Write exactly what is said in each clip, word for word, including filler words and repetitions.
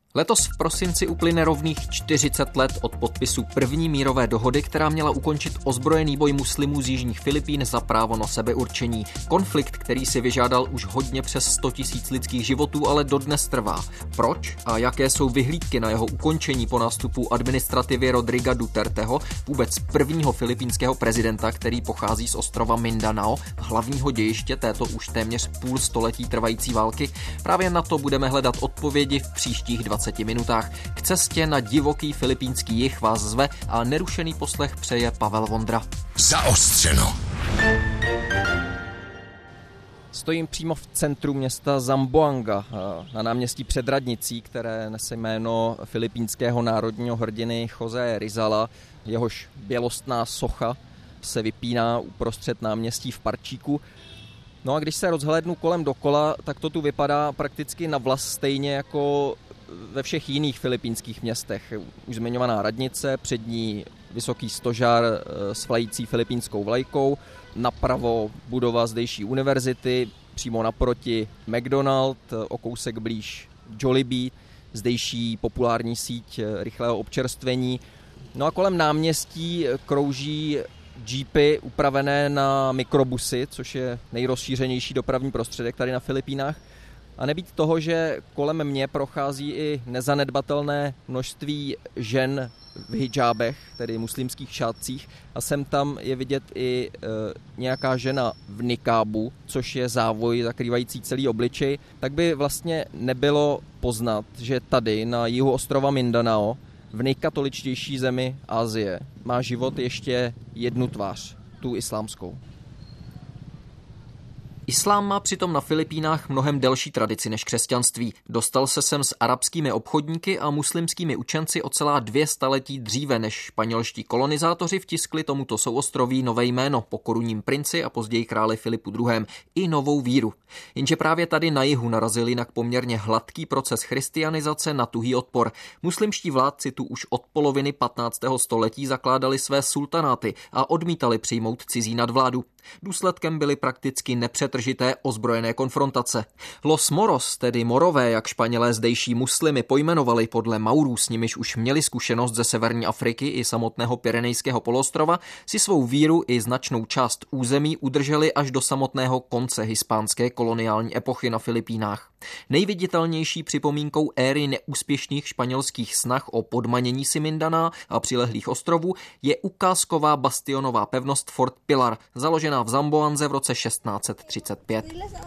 Letos v prosinci uplyne rovných čtyřicet let od podpisu první mírové dohody, která měla ukončit ozbrojený boj muslimů z jižních Filipín za právo na sebeurčení. Konflikt, který si vyžádal už hodně přes sto tisíc lidských životů, ale dodnes trvá. Proč a jaké jsou vyhlídky na jeho ukončení po nástupu administrativy Rodriga Duterteho, vůbec prvního filipínského prezidenta, který pochází z ostrova Mindanao, hlavního dějiště této už téměř půl století trvající války? Právě na to budeme hledat odpovědi v příštích dvaceti minutách. K cestě na divoký filipínský jih vás zve a nerušený poslech přeje Pavel Vondra. Zaostřeno. Stojím přímo v centru města Zamboanga, na náměstí před radnicí, které nese jméno filipínského národního hrdiny José Rizala. Jehož bělostná socha se vypíná uprostřed náměstí v parčíku. No a když se rozhlédnu kolem dokola, tak to tu vypadá prakticky na vlas stejně jako ve všech jiných filipínských městech. Už zmiňovaná radnice, před ní vysoký stožár s vlající filipínskou vlajkou, napravo budova zdejší univerzity, přímo naproti McDonald, o kousek blíž Jollibee, zdejší populární síť rychlého občerstvení. No a kolem náměstí krouží jeepy upravené na mikrobusy, což je nejrozšířenější dopravní prostředek tady na Filipínách. A nebýt toho, že kolem mě prochází i nezanedbatelné množství žen v hidžábech, tedy muslimských šátcích, a sem tam je vidět i e, nějaká žena v nikábu, což je závoj zakrývající celý obličej, tak by vlastně nebylo poznat, že tady na jihu ostrova Mindanao, v nejkatoličtější zemi Asie, má život ještě jednu tvář, tu islámskou. Islám má přitom na Filipínách mnohem delší tradici než křesťanství. Dostal se sem s arabskými obchodníky a muslimskými učenci o celá dvě staletí dříve, než španělští kolonizátoři vtiskli tomuto souostroví nové jméno po korunním princi a později králi Filipu druhém. i novou víru. Jenže právě tady na jihu narazil jinak poměrně hladký proces christianizace na tuhý odpor. Muslimští vládci tu už od poloviny patnáctého století zakládali své sultanáty a odmítali přijmout cizí nadvládu. Důsledkem byly prakticky nepřetržité ozbrojené konfrontace. Los Moros, tedy Morové, jak Španělé zdejší muslimy pojmenovali podle Maurů, s nimiž už měli zkušenost ze severní Afriky i samotného Pyrenejského poloostrova, si svou víru i značnou část území udrželi až do samotného konce hispánské koloniální epochy na Filipínách. Nejviditelnější připomínkou éry neúspěšných španělských snah o podmanění si Mindaná a přilehlých ostrovů je ukázková bastionová pevnost Fort Pilar, založená v Zamboanze v roce šestnáct set třicet pět.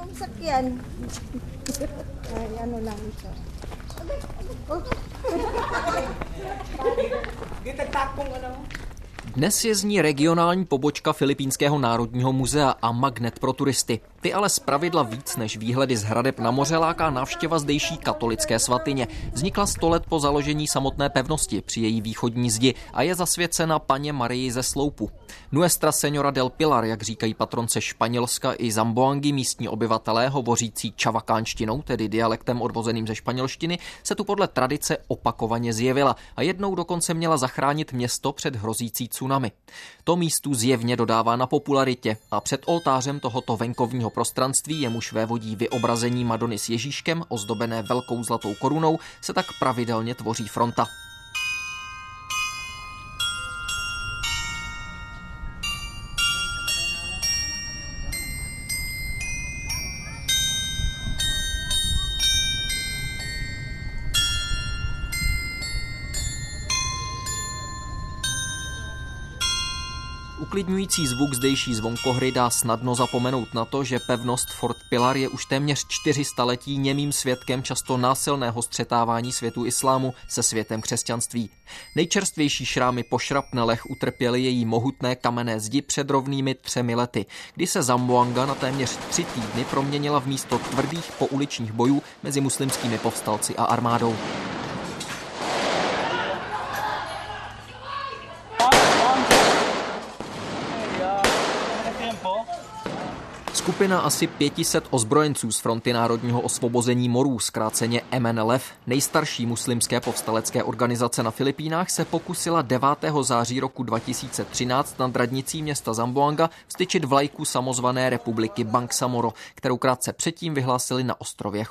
Dnes je z ní regionální pobočka Filipínského národního muzea a magnet pro turisty. Ty ale zpravidla víc než výhledy z hradeb na moře láká návštěva zdejší katolické svatyně. Vznikla sto let po založení samotné pevnosti při její východní zdi a je zasvěcena Panně Marii ze Sloupu. Nuestra Señora del Pilar, jak říkají patronce Španělska i Zamboangy, místní obyvatelé hovořící čavakánštinou, tedy dialektem odvozeným ze španělštiny, se tu podle tradice opakovaně zjevila a jednou dokonce měla zachránit město před hrozící tsunami. To místu zjevně dodává na popularitě a před oltářem tohoto venkovního prostranství, jemuž vévodí vyobrazení Madony s Ježíškem, ozdobené velkou zlatou korunou, se tak pravidelně tvoří fronta. Uklidňující zvuk zdejší zvonkohry dá snadno zapomenout na to, že pevnost Fort Pilar je už téměř čtyři staletí němým svědkem často násilného střetávání světu islámu se světem křesťanství. Nejčerstvější šrámy po šrapnelech utrpěly její mohutné kamenné zdi před rovnými třemi lety, kdy se Zamboanga na téměř tři týdny proměnila v místo tvrdých pouličních bojů mezi muslimskými povstalci a armádou. Skupina asi pět set ozbrojenců z Fronty národního osvobození Morů, zkráceně M N L F, nejstarší muslimské povstalecké organizace na Filipínách, se pokusila devátého září roku dva tisíce třináct nad radnicí města Zamboanga vztyčit vlajku samozvané republiky Bangsamoro, kterou krátce předtím vyhlásili na ostrově Jolo.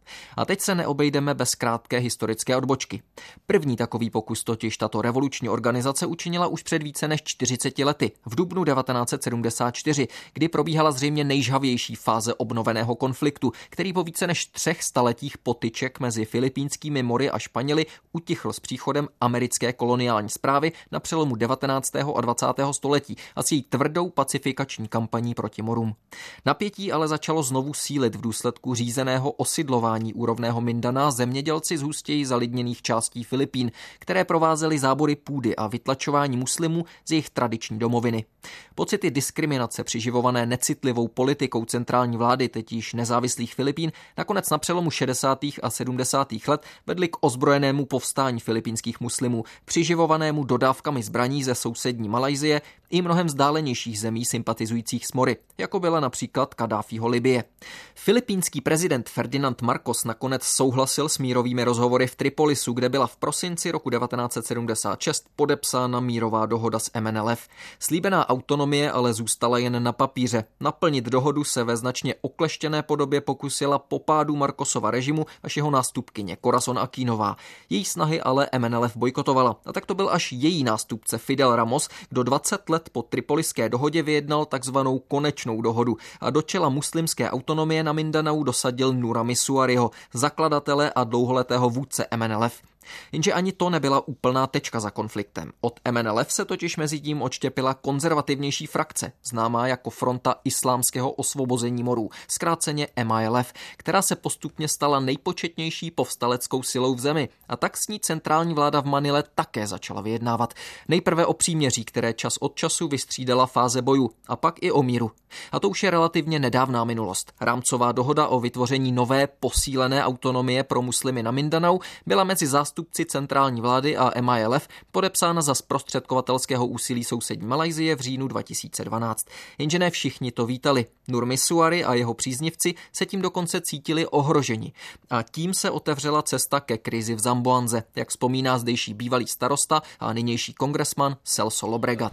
A teď se neobejdeme bez krátké historické odbočky. První takový pokus totiž tato revoluční organizace učinila už před více než čtyřiceti lety, v dubnu devatenáct set sedmdesát čtyři, kdy probíhala zřejmě nejžhavější fáze obnoveného konfliktu, který po více než třech staletích potyček mezi filipínskými mory a Španěli utichl s příchodem americké koloniální správy na přelomu devatenáctého a dvacátého století a s její tvrdou pacifikační kampaní proti morům. Napětí ale začalo znovu sílit v důsledku řízeného osidlování úrovného Mindana zemědělci z hustěji zalidněných částí Filipín, které provázely zábory půdy a vytlačování muslimů z jejich tradiční domoviny. Pocity diskriminace přiživované necitlivou politikou centrální vlády teď již nezávislých Filipín nakonec na přelomu šedesátých a sedmdesátých let vedly k ozbrojenému povstání filipínských muslimů, přiživovanému dodávkami zbraní ze sousední Malajsie i mnohem vzdálenějších zemí sympatizujících s mory, jako byla například Kaddáfího Libye. Filipínský prezident Ferdinand Marcos nakonec souhlasil s mírovými rozhovory v Tripolisu, kde byla v prosinci roku devatenáct set sedmdesát šest podepsána mírová dohoda s M N L F. Slíbená autonomie ale zůstala jen na papíře. Naplnit dohodu se ve značně okleštěné podobě pokusila po pádu Marcosova režimu až jeho nástupkyně Corazon Aquínová. Její snahy ale M N L F bojkotovala. A tak to byl až její nástupce Fidel Ramos, kdo dvacet let po tripoliské dohodě vyjednal takzvanou konečnou dohodu a do čela muslimské autonomie na Mindanao dosadil Nura Misuariho, zakladatele a dlouholetého vůdce M N L F. Jenže ani to nebyla úplná tečka za konfliktem. Od M N L F se totiž mezi tím odštěpila konzervativnější frakce, známá jako Fronta islámského osvobození morů, zkráceně M I L F, která se postupně stala nejpočetnější povstaleckou silou v zemi. A tak s ní centrální vláda v Manile také začala vyjednávat. Nejprve o příměří, které čas od času vystřídala fáze bojů, a pak i o míru. A to už je relativně nedávná minulost. Rámcová dohoda o vytvoření nové posílené autonomie pro muslimy na Mindanao byla mezi zástupci centrální vlády a M I L F podepsána za zprostředkovatelského úsilí sousední Malajsie v říjnu dva tisíce dvanáct. Jenže ne všichni to vítali. Nur Misuari a jeho příznivci se tím dokonce cítili ohroženi. A tím se otevřela cesta ke krizi v Zamboanze, jak vzpomíná zdejší bývalý starosta a nynější kongresman Celso Lobregat.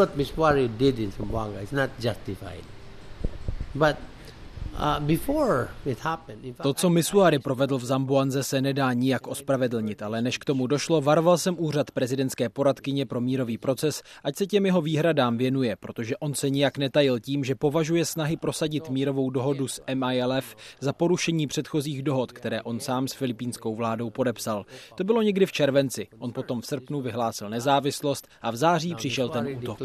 To, co Misuari provedl v Zamboanze, se nedá nijak ospravedlnit, ale než k tomu došlo, varoval jsem úřad prezidentské poradkyně pro mírový proces, ať se těm jeho výhradám věnuje, protože on se nijak netajil tím, že považuje snahy prosadit mírovou dohodu s M I L F za porušení předchozích dohod, které on sám s filipínskou vládou podepsal. To bylo někdy v červenci. On potom v srpnu vyhlásil nezávislost a v září přišel ten útok.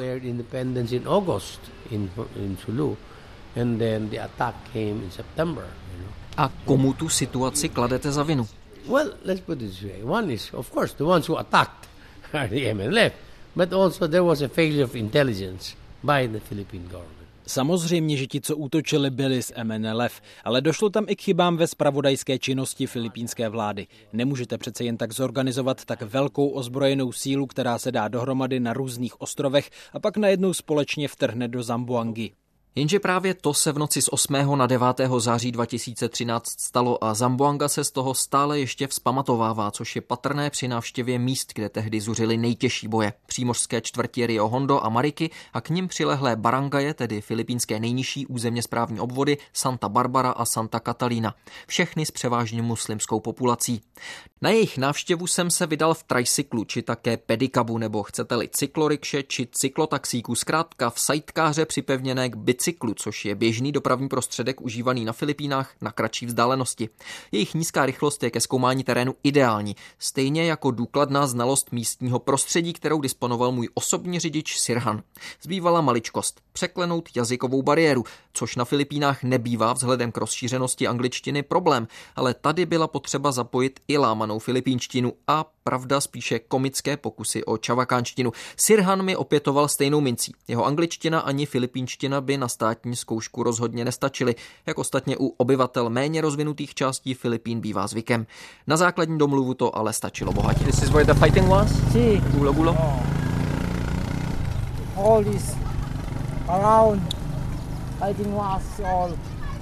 And then the attack came in September, you know. A komu tu situaci kladete za vinu? Well, let's put it this way. One is, of course, the ones who attacked are the M N L F, but also there was a failure of intelligence by the Philippine government. Samozřejmě, že ti, co útočili, byli z M N L F, ale došlo tam i k chybám ve zpravodajské činnosti filipínské vlády. Nemůžete přece jen tak zorganizovat tak velkou ozbrojenou sílu, která se dá dohromady na různých ostrovech a pak najednou společně vtrhne do Zamboangy. Jenže právě to se v noci z osmého na devátého září dva tisíce třináct stalo a Zamboanga se z toho stále ještě vzpamatovává, což je patrné při návštěvě míst, kde tehdy zuřily nejtěžší boje. Přímořské čtvrti Rio Hondo a Mariky a k nim přilehlé barangaje, tedy filipínské nejnižší územně správní obvody Santa Barbara a Santa Catalina. Všechny s převážně muslimskou populací. Na jejich návštěvu jsem se vydal v tricyklu, či také pedikabu, nebo chcete-li cyklorikše, či cyklotaxíku, zkrátka v sidekáře připevněné k bicyklu, což je běžný dopravní prostředek užívaný na Filipínách na kratší vzdálenosti. Jejich nízká rychlost je ke zkoumání terénu ideální, stejně jako důkladná znalost místního prostředí, kterou disponoval můj osobní řidič Sirhan. Zbývala maličkost, překlenout jazykovou bariéru, což na Filipínách nebývá vzhledem k rozšířenosti angličtiny problém, ale tady byla potřeba zapojit i lámanou filipínštinu a pravda spíše komické pokusy o čavakánštinu. Sirhan mi opětoval stejnou mincí. Jeho angličtina ani filipínština by na státní zkoušku rozhodně nestačily, jak ostatně u obyvatel méně rozvinutých částí Filipín bývá zvykem. Na základní domluvu to ale stačilo bohatě. This is where the fighting was? Sí. Gulo gulo. All this around fighting was all.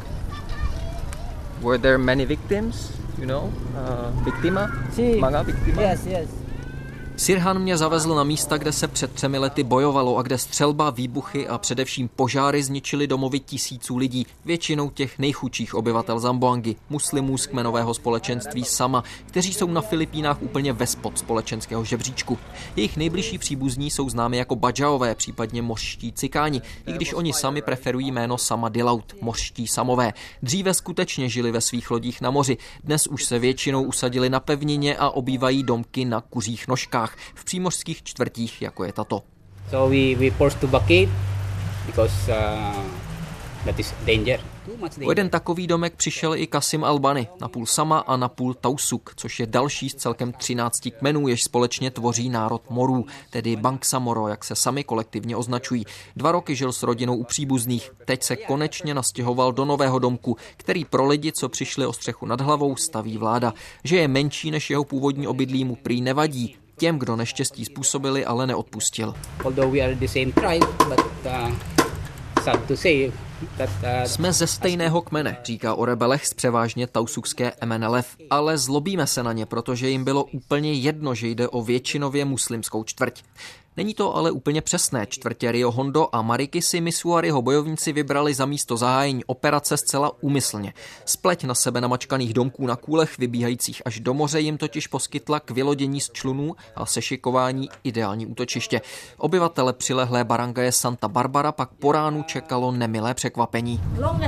Were there many victims? You know, uh, victima? Sí. Mga victima? Yes, yes. Sirhan mě zavezl na místa, kde se před třemi lety bojovalo a kde střelba, výbuchy a především požáry zničily domovy tisíců lidí, většinou těch nejchudších obyvatel Zamboangy, muslimů z kmenového společenství Sama, kteří jsou na Filipínách úplně vespod společenského žebříčku. Jejich nejbližší příbuzní jsou známi jako Badžaové, případně mořští cikáni, i když oni sami preferují jméno Sama Dilaut, mořští samové. Dříve skutečně žili ve svých lodích na moři, dnes už se většinou usadili na pevnině a obývají domky na kuřích nožkách v přímořských čtvrtích, jako je tato. So we we forced to vacate because uh, that is danger. O jeden takový domek přišel i Kasim Albany, napůl Sama a napůl Tausug, což je další z celkem třinácti kmenů, jež společně tvoří národ Morů, tedy Bangsamoro, jak se sami kolektivně označují. Dva roky žil s rodinou u příbuzných, teď se konečně nastěhoval do nového domku, který pro lidi, co přišli o střechu nad hlavou, staví vláda. Že je menší než jeho původní obydlí, mu prý nevadí. Těm, kdo neštěstí způsobili, ale neodpustil. Jsme ze stejného kmene, říká o rebelech z převážně tausugské M N L F, ale zlobíme se na ně, protože jim bylo úplně jedno, že jde o většinově muslimskou čtvrť. Není to ale úplně přesné. Čtvrtě Rio Hondo a Mariky si Misuariho bojovníci vybrali za místo zahájení operace zcela úmyslně. Spleť na sebe namačkaných domků na kůlech vybíhajících až do moře jim totiž poskytla k vylodění z člunů a sešikování ideální útočiště. Obyvatele přilehlé barangaje Santa Barbara pak po ránu čekalo nemilé překvapení.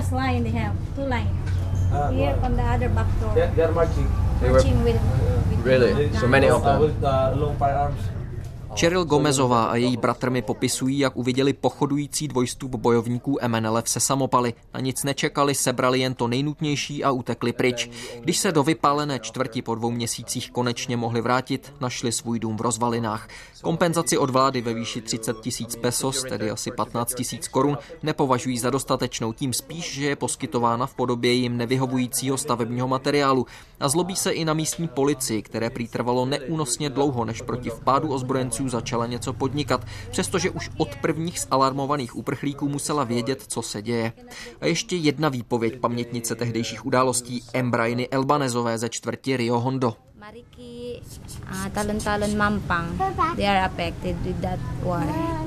Cheryl Gomezová a její bratr mi popisují, jak uviděli pochodující dvojstup bojovníků M N L F se samopaly. Na nic nečekali, sebrali jen to nejnutnější a utekli pryč. Když se do vypálené čtvrti po dvou měsících konečně mohli vrátit, našli svůj dům v rozvalinách. Kompenzaci od vlády ve výši třicet tisíc pesos, tedy asi patnáct tisíc korun, nepovažují za dostatečnou, tím spíš, že je poskytována v podobě jim nevyhovujícího stavebního materiálu. A zlobí se i na místní policii, které prý trvalo neúnosně dlouho, než proti vpádu ozbrojenců začala něco podnikat, přestože už od prvních zalarmovaných uprchlíků musela vědět, co se děje. A ještě jedna výpověď pamětnice tehdejších událostí Embrainy Elbanezové ze čtvrti Rio Hondo. Mariki, uh, Talon-Talon, Mampang, they are affected with that war.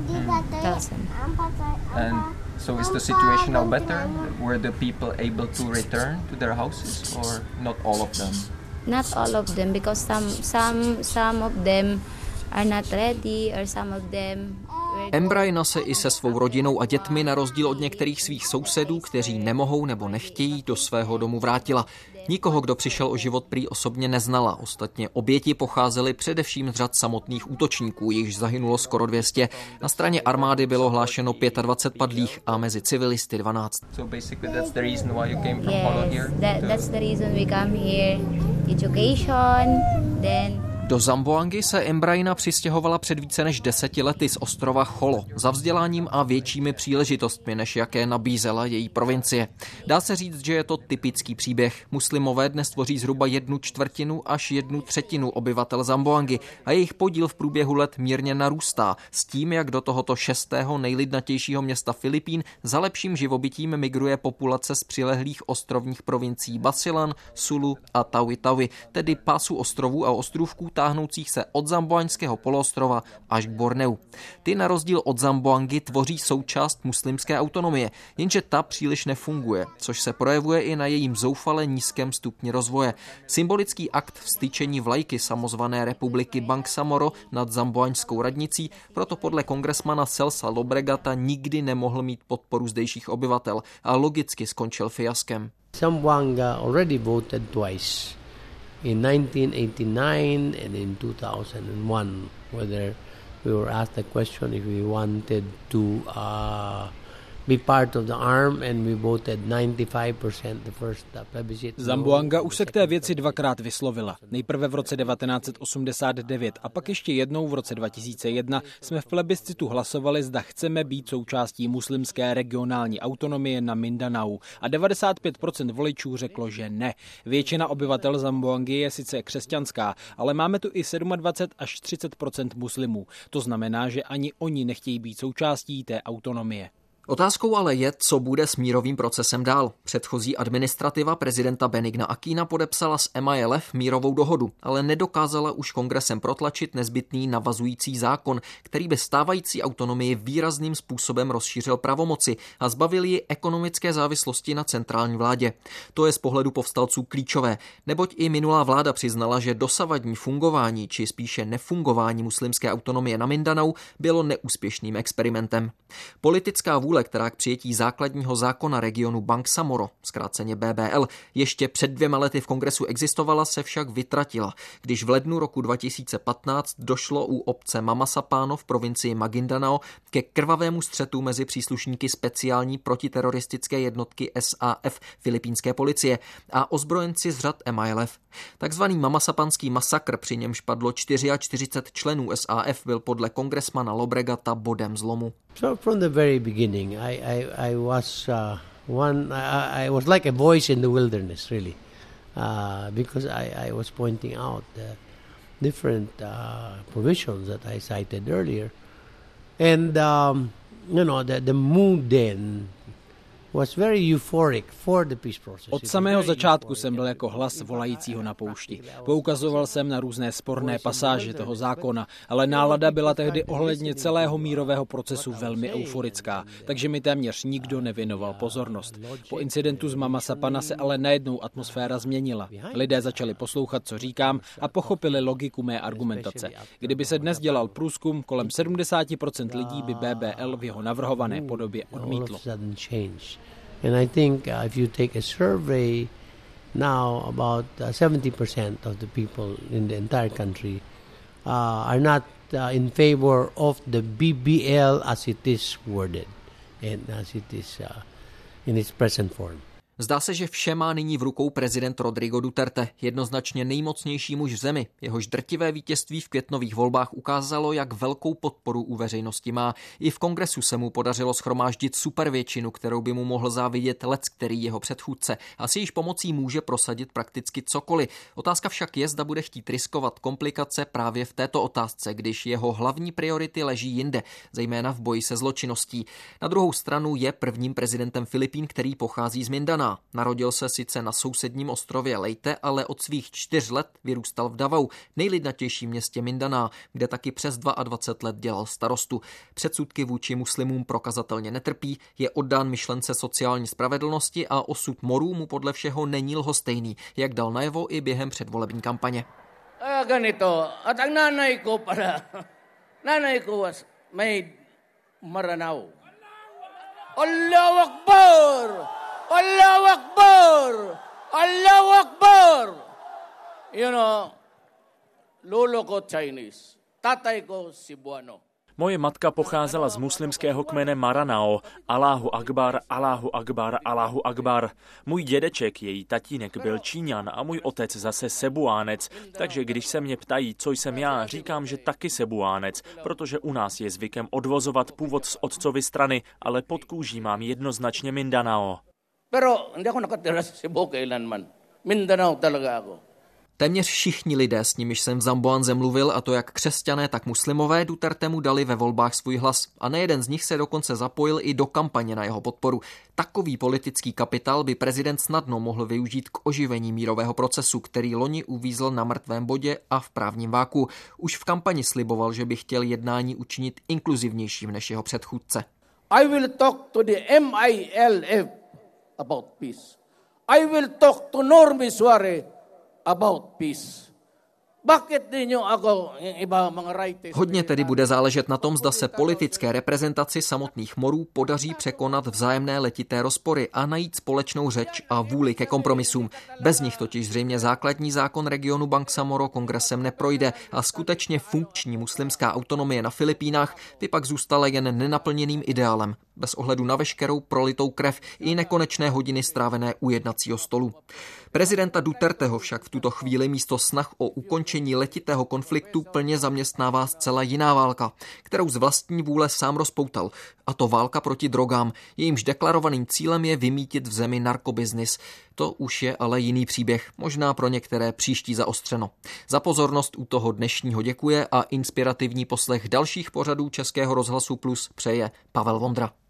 And so is the situation now better? Were the people able to return to their houses or not all of them? Not all of them, because some some some of them are not ready, or some of them. Embraina se i se svou rodinou a dětmi na rozdíl od některých svých sousedů, kteří nemohou nebo nechtějí, do svého domu vrátila. Nikoho, kdo přišel o život, prý osobně neznala. Ostatně oběti pocházely především z řad samotných útočníků, jichž zahynulo skoro dvě stě. Na straně armády bylo hlášeno dvacet pět padlých a mezi civilisty dvanáct. So basically that's the reason why you came from Holo here. Yes, that, that's the reason we come here. Education, then do Zamboangy se Embraina přistěhovala před více než deseti lety z ostrova Jolo za vzděláním a většími příležitostmi, než jaké nabízela její provincie. Dá se říct, že je to typický příběh. Muslimové dnes tvoří zhruba jednu čtvrtinu až jednu třetinu obyvatel Zamboangy a jejich podíl v průběhu let mírně narůstá s tím, jak do tohoto šestého nejlidnatějšího města Filipín za lepším živobytím migruje populace z přilehlých ostrovních provincií Basilan, Sulu a Tawi-Tawi, tedy pásu ostrovů a ostrůvků táhnoucích se od Zamboaňského poloostrova až k Borneu. Ty na rozdíl od Zamboangy tvoří součást muslimské autonomie, jenže ta příliš nefunguje, což se projevuje i na jejím zoufale nízkém stupni rozvoje. Symbolický akt vztyčení vlajky samozvané republiky Bangsamoro nad zamboaňskou radnicí proto podle kongresmana Celsa Lobregata nikdy nemohl mít podporu zdejších obyvatel a logicky skončil fiaskem. Zamboanga already voted twice. In nineteen eighty-nine and in two thousand one, whether we were asked the question if we wanted to uh, be part of the arm, and we voted ninety-five percent the first plebiscite. Zamboanga už se k té věci dvakrát vyslovila. Nejprve v roce devatenáct set osmdesát devět a pak ještě jednou v roce dva tisíce jedna jsme v plebiscitu hlasovali, zda chceme být součástí muslimské regionální autonomie na Mindanao a devadesát pět procent voličů řeklo, že ne. Většina obyvatel Zamboangy je sice křesťanská, ale máme tu i dvacet sedm až třicet procent muslimů. To znamená, že ani oni nechtějí být součástí té autonomie. Otázkou ale je, co bude s mírovým procesem dál. Předchozí administrativa prezidenta Benigna Aquina podepsala s M I L F mírovou dohodu, ale nedokázala už kongresem protlačit nezbytný navazující zákon, který by stávající autonomii výrazným způsobem rozšířil pravomoci a zbavil ji ekonomické závislosti na centrální vládě. To je z pohledu povstalců klíčové, neboť i minulá vláda přiznala, že dosavadní fungování, či spíše nefungování muslimské autonomie na Mindanao bylo neúspěšným experimentem. Politická vůle, která k přijetí základního zákona regionu Bangsamoro, zkráceně B B L, ještě před dvěma lety v kongresu existovala, se však vytratila, když v lednu roku dva tisíce patnáct došlo u obce Mamasapano v provincii Maguindanao ke krvavému střetu mezi příslušníky speciální protiteroristické jednotky S A F filipínské policie a ozbrojenci z řad M I L F. Takzvaný mamasapanský masakr, při němž padlo čtyřicet čtyři členů S A F, byl podle kongresmana Lobregata bodem zlomu. So from the very beginning, I, I, I was uh, one. I, I was like a voice in the wilderness, really, uh, because I, I was pointing out the different uh, provisions that I cited earlier, and um, you know the the mood then was very euphoric for the peace process. Od samého začátku jsem byl jako hlas volajícího na poušti. Poukazoval jsem na různé sporné pasáže toho zákona, ale nálada byla tehdy ohledně celého mírového procesu velmi euforická, takže mi téměř nikdo nevěnoval pozornost. Po incidentu z Mamasapana se ale najednou atmosféra změnila. Lidé začali poslouchat, co říkám, a pochopili logiku mé argumentace. Kdyby se dnes dělal průzkum, kolem sedmdesát procent lidí by B B L v jeho navrhované podobě odmítlo. And I think uh, if you take a survey now, about uh, seventy percent of the people in the entire country uh, are not uh, in favor of the B B L as it is worded and as it is uh, in its present form. Zdá se, že vše má nyní v rukou prezident Rodrigo Duterte, jednoznačně nejmocnější muž v zemi. Jehož drtivé vítězství v květnových volbách ukázalo, jak velkou podporu u veřejnosti má. I v kongresu se mu podařilo shromáždit supervětšinu, kterou by mu mohl závidět leckterý jeho předchůdce. A s jejíž pomocí může prosadit prakticky cokoliv. Otázka však je, zda bude chtít riskovat komplikace právě v této otázce, když jeho hlavní priority leží jinde, zejména v boji se zločinností. Na druhou stranu je prvním prezidentem Filipín, který pochází z Mindanao. Narodil se sice na sousedním ostrově Leyte, ale od svých čtyř let vyrůstal v Davao, nejlidnatějším městě Mindanao, kde taky přes dvacet dva let dělal starostu. Předsudky vůči muslimům prokazatelně netrpí, je oddán myšlence sociální spravedlnosti a osud morů mu podle všeho není lhostejný, jak dal najevo i během předvolební kampaně. Ah, ganito. At ang nanay ko pala, nanay ko was made Maranao. Allahu Akbar! Allahu Akbar! Allahu Akbar! You know, lolo ko Chinese, tatay ko Cebuano. Moje matka pocházela z muslimského kmene Maranao. Allahu Akbar, Allahu Akbar, Allahu Akbar. Můj dědeček, její tatínek, byl Číňan a můj otec zase Sebuánec. Takže když se mě ptají, co jsem já, říkám, že taky Sebuánec, protože u nás je zvykem odvozovat původ z otcovy strany, ale pod kůží mám jednoznačně Mindanao. Pero hindi ako nakatira sa Cebu kailanman. Mindanao talaga ako. Téměř všichni lidé, s nimiž jsem v Zamboanze mluvil, a to jak křesťané, tak muslimové, Dutertemu dali ve volbách svůj hlas. A nejeden z nich se dokonce zapojil i do kampaně na jeho podporu. Takový politický kapitál by prezident snadno mohl využít k oživení mírového procesu, který loni uvízl na mrtvém bodě a v právním váku. Už v kampani sliboval, že by chtěl jednání učinit inkluzivnějším než jeho předchůdce. I will talk to the M I L F about peace. I will talk to Normie Suarez about peace. Bakit ninyo ako iba mga rights? Hodně tedy bude záležet na tom, zda se politické reprezentaci samotných morů podaří překonat vzájemné letité rozpory a najít společnou řeč a vůli ke kompromisům. Bez nich totiž zřejmě základní zákon regionu Bangsamoro kongresem neprojde a skutečně funkční muslimská autonomie na Filipínách by pak zůstala jen nenaplněným ideálem, bez ohledu na veškerou prolitou krev i nekonečné hodiny strávené u jednacího stolu. Prezidenta Duterteho však v tuto chvíli místo snah o ukončení letitého konfliktu plně zaměstnává zcela jiná válka, kterou z vlastní vůle sám rozpoutal. A to válka proti drogám, jejímž deklarovaným cílem je vymítit v zemi narkobiznis. To už je ale jiný příběh, možná pro některé příští zaostřeno. Za pozornost u toho dnešního děkuje a inspirativní poslech dalších pořadů Českého rozhlasu Plus přeje Pavel Vondra.